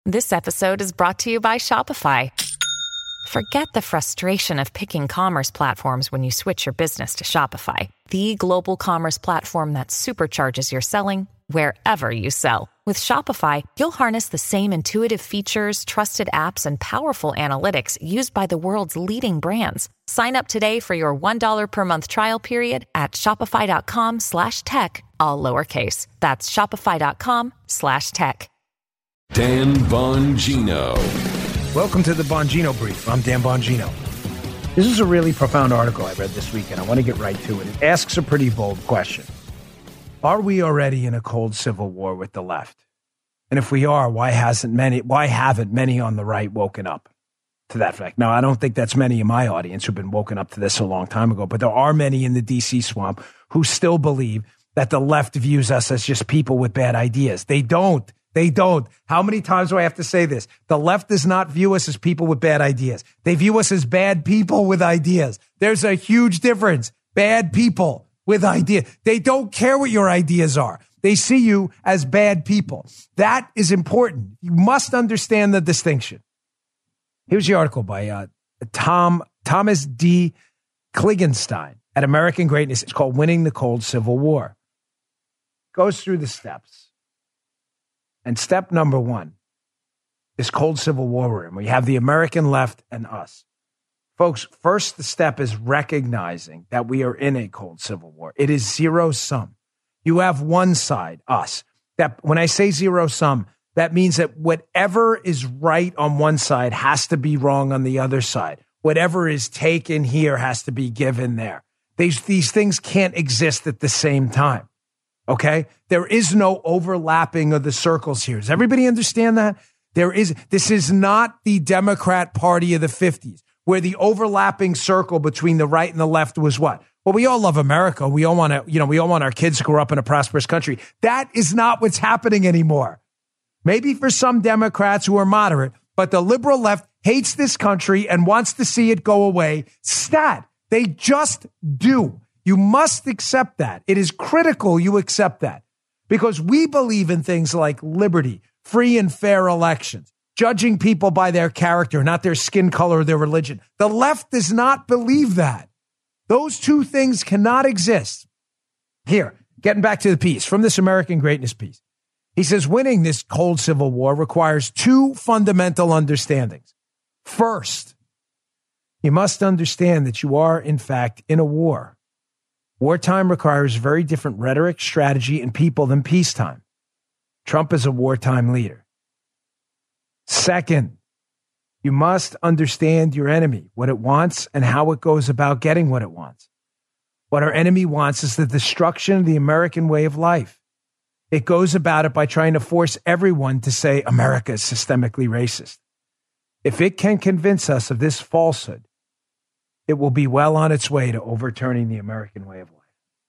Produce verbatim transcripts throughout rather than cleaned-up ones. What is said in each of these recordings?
This episode is brought to you by Shopify. Forget the frustration of picking commerce platforms when you switch your business to Shopify, the global commerce platform that supercharges your selling wherever you sell. With Shopify, you'll harness the same intuitive features, trusted apps, and powerful analytics used by the world's leading brands. Sign up today for your one dollar per month trial period at shopify.com slash tech, all lowercase. That's shopify.com slash tech. Dan Bongino. Welcome to the Bongino Brief. I'm Dan Bongino. This is a really profound article I read this week, and I want to get right to it. It asks a pretty bold question. Are we already in a cold civil war with the left? And if we are, why hasn't many, why haven't many on the right woken up to that fact? Now, I don't think that's many in my audience who've been woken up to this a long time ago, but there are many in the D C swamp who still believe that the left views us as just people with bad ideas. They don't. They don't. How many times do I have to say this? The left does not view us as people with bad ideas. They view us as bad people with ideas. There's a huge difference. Bad people with ideas. They don't care what your ideas are. They see you as bad people. That is important. You must understand the distinction. Here's the article by uh, Tom Thomas D. Klingenstein at American Greatness. It's called Winning the Cold Civil War. Goes through the steps. And step number one is Cold Civil War we're in. We have the American left and us. Folks, first the step is recognizing that we are in a cold civil war. It is zero sum. You have one side, us. That when I say zero sum, that means that whatever is right on one side has to be wrong on the other side. Whatever is taken here has to be given there. These, these things can't exist at the same time. Okay? There is no overlapping of the circles here. Does everybody understand that? There is, this is not the Democrat Party of the fifties, where the overlapping circle between the right and the left was what? Well, we all love America. We all want to, you know, we all want our kids to grow up in a prosperous country. That is not what's happening anymore. Maybe for some Democrats who are moderate, but the liberal left hates this country and wants to see it go away. Stat. They just do. You must accept that. It is critical you accept that because we believe in things like liberty, free and fair elections, judging people by their character, not their skin color or their religion. The left does not believe that. Those two things cannot exist. Here, getting back to the piece from this American Greatness piece. He says, winning this cold civil war requires two fundamental understandings. First, you must understand that you are, in fact, in a war. Wartime requires very different rhetoric, strategy, and people than peacetime. Trump is a wartime leader. Second, you must understand your enemy, what it wants, and how it goes about getting what it wants. What our enemy wants is the destruction of the American way of life. It goes about it by trying to force everyone to say America is systemically racist. If it can convince us of this falsehood, it will be well on its way to overturning the American way of life.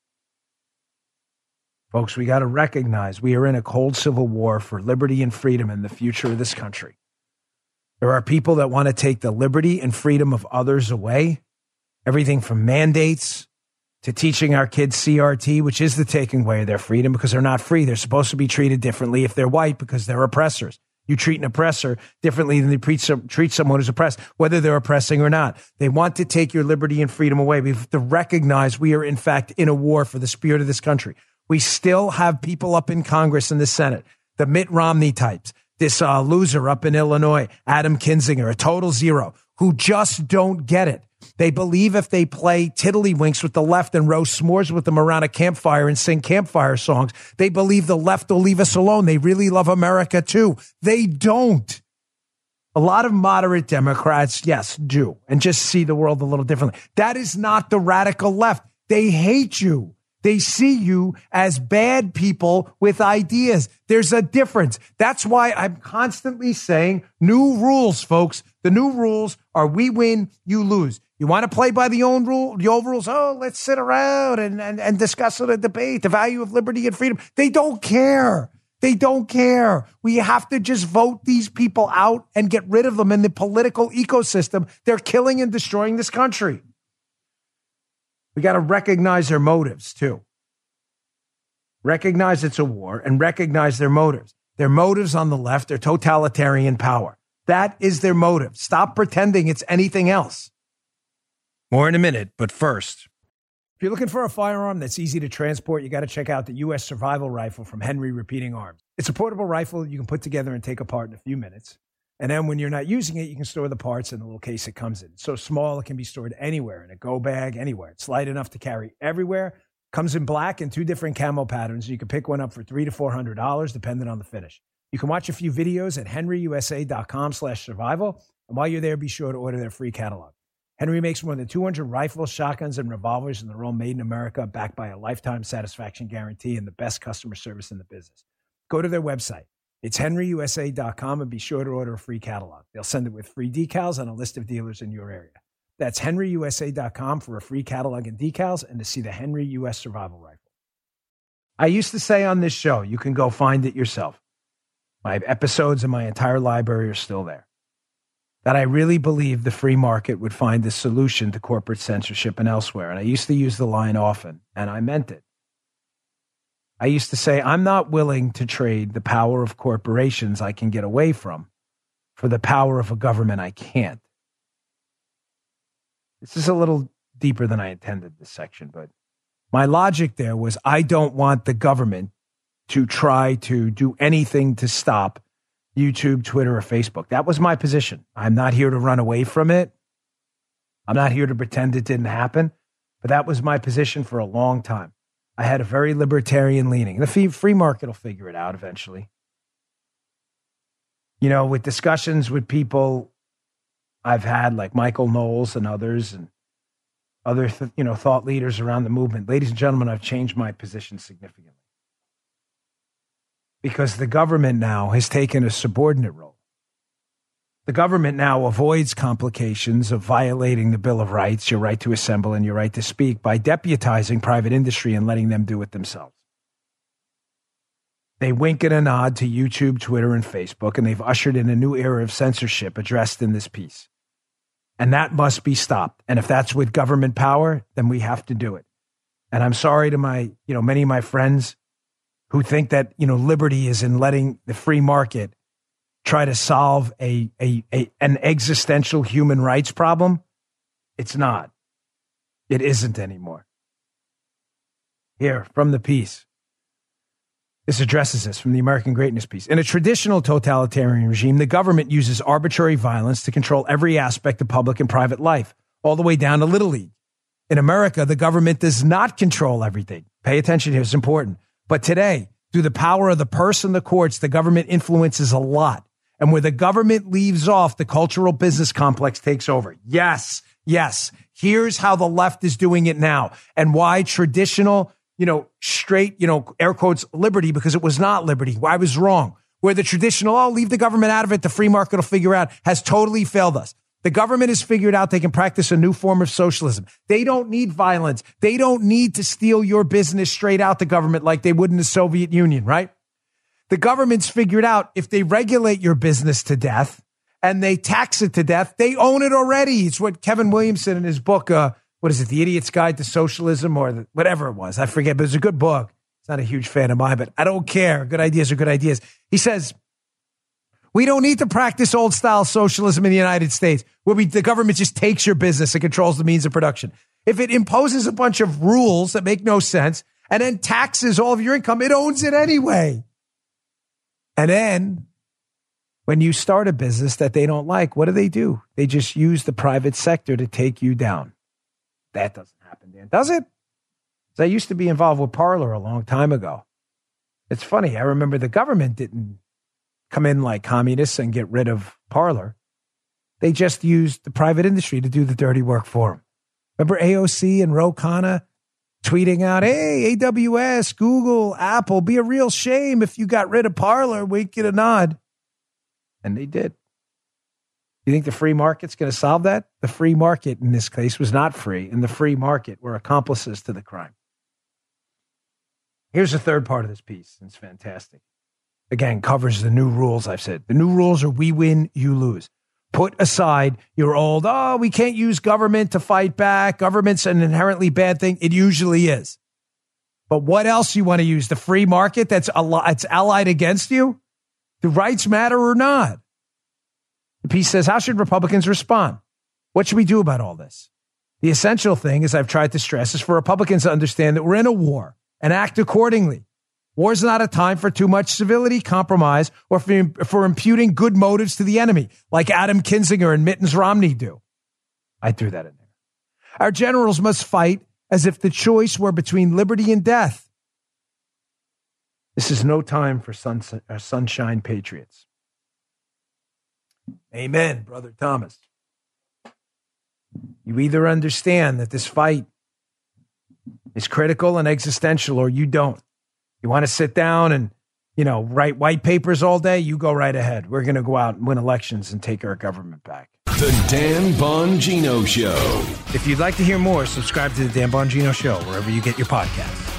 Folks, we got to recognize we are in a cold civil war for liberty and freedom in the future of this country. There are people that want to take the liberty and freedom of others away. Everything from mandates to teaching our kids C R T, which is the taking away of their freedom because they're not free. They're supposed to be treated differently if they're white because they're oppressors. You treat an oppressor differently than you treat someone who's oppressed, whether they're oppressing or not. They want to take your liberty and freedom away. We have to recognize we are, in fact, in a war for the spirit of this country. We still have people up in Congress and the Senate, the Mitt Romney types, this uh, loser up in Illinois, Adam Kinzinger, a total zero, who just don't get it. They believe if they play tiddlywinks with the left and roast s'mores with them around a campfire and sing campfire songs, they believe the left will leave us alone. They really love America too. They don't. A lot of moderate Democrats, yes, do, and just see the world a little differently. That is not the radical left. They hate you. They see you as bad people with ideas. There's a difference. That's why I'm constantly saying new rules, folks. The new rules are we win, you lose. You want to play by the old rule, the old rules? Oh, let's sit around and, and, and discuss it, a debate, the value of liberty and freedom. They don't care. They don't care. We have to just vote these people out and get rid of them in the political ecosystem. They're killing and destroying this country. We got to recognize their motives, too. Recognize it's a war and recognize their motives. Their motives on the left are totalitarian power. That is their motive. Stop pretending it's anything else. More in a minute, but first, if you're looking for a firearm that's easy to transport, you got to check out the U S Survival Rifle from Henry Repeating Arms. It's a portable rifle you can put together and take apart in a few minutes. And then when you're not using it, you can store the parts in the little case it comes in. It's so small, it can be stored anywhere, in a go bag, anywhere. It's light enough to carry everywhere. Comes in black and two different camo patterns. You can pick one up for three to four hundred dollars, depending on the finish. You can watch a few videos at henryusa.com slash survival. And while you're there, be sure to order their free catalog. Henry makes more than two hundred rifles, shotguns, and revolvers, and they're all made in America, backed by a lifetime satisfaction guarantee and the best customer service in the business. Go to their website. It's henry u s a dot com and be sure to order a free catalog. They'll send it with free decals and a list of dealers in your area. That's henry u s a dot com for a free catalog and decals and to see the Henry U S Survival Rifle. I used to say on this show, you can go find it yourself. My episodes and my entire library are still there. That I really believed the free market would find the solution to corporate censorship and elsewhere. And I used to use the line often, and I meant it. I used to say, I'm not willing to trade the power of corporations I can get away from for the power of a government I can't. This is a little deeper than I intended, this section, but my logic there was I don't want the government to try to do anything to stop YouTube, Twitter, or Facebook. That was my position. I'm not here to run away from it. I'm not here to pretend it didn't happen, but that was my position for a long time. I had a very libertarian leaning. The free market will figure it out eventually. You know, with discussions with people I've had, like Michael Knowles and others, and other th- you know thought leaders around the movement, ladies and gentlemen, I've changed my position significantly. Because the government now has taken a subordinate role. The government now avoids complications of violating the Bill of Rights, your right to assemble and your right to speak, by deputizing private industry and letting them do it themselves. They wink and a nod to YouTube, Twitter, and Facebook, and they've ushered in a new era of censorship addressed in this piece. And that must be stopped. And if that's with government power, then we have to do it. And I'm sorry to my, you know, many of my friends who think that, you know, liberty is in letting the free market try to solve a, a, a an existential human rights problem. It's not. It isn't anymore. Here, from the piece. This addresses this from the American Greatness piece. In a traditional totalitarian regime, the government uses arbitrary violence to control every aspect of public and private life, all the way down to Little League. In America, the government does not control everything. Pay attention here, it's important. But today, through the power of the purse and the courts, the government influences a lot. And where the government leaves off, the cultural business complex takes over. Yes, yes. Here's how the left is doing it now, and why traditional, you know, straight, you know, air quotes, liberty, because it was not liberty. I was wrong. Where the traditional, oh, leave the government out of it, the free market will figure out, has totally failed us. The government has figured out they can practice a new form of socialism. They don't need violence. They don't need to steal your business straight out the government like they would in the Soviet Union, right? The government's figured out if they regulate your business to death and they tax it to death, they own it already. It's what Kevin Williamson in his book, uh, what is it, The Idiot's Guide to Socialism, or the, whatever it was. I forget, but it's a good book. It's not a huge fan of mine, but I don't care. Good ideas are good ideas. He says, we don't need to practice old-style socialism in the United States, where we, the government just takes your business and controls the means of production. If it imposes a bunch of rules that make no sense and then taxes all of your income, it owns it anyway. And then when you start a business that they don't like, what do they do? They just use the private sector to take you down. That doesn't happen, Dan, does it? I used to be involved with Parler a long time ago. It's funny. I remember the government didn't come in like communists and get rid of Parler. They just used the private industry to do the dirty work for them. Remember A O C and Ro Khanna tweeting out, hey, A W S, Google, Apple, be a real shame if you got rid of Parler, wink and a nod. And they did. You think the free market's going to solve that? The free market in this case was not free, and the free market were accomplices to the crime. Here's the third part of this piece. It's fantastic. Again, covers the new rules I've said. The new rules are we win, you lose. Put aside your old, oh, we can't use government to fight back. Government's an inherently bad thing. It usually is. But what else you want to use? The free market that's al- it's allied against you? Do rights matter or not? The piece says, how should Republicans respond? What should we do about all this? The essential thing, as I've tried to stress, is for Republicans to understand that we're in a war and act accordingly. War is not a time for too much civility, compromise, or for, for imputing good motives to the enemy, like Adam Kinzinger and Mittens Romney do. I threw that in there. Our generals must fight as if the choice were between liberty and death. This is no time for sun, uh, sunshine patriots. Amen, Brother Thomas. You either understand that this fight is critical and existential, or you don't. You want to sit down and, you know, write white papers all day? You go right ahead. We're going to go out and win elections and take our government back. The Dan Bongino Show. If you'd like to hear more, subscribe to the Dan Bongino Show wherever you get your podcasts.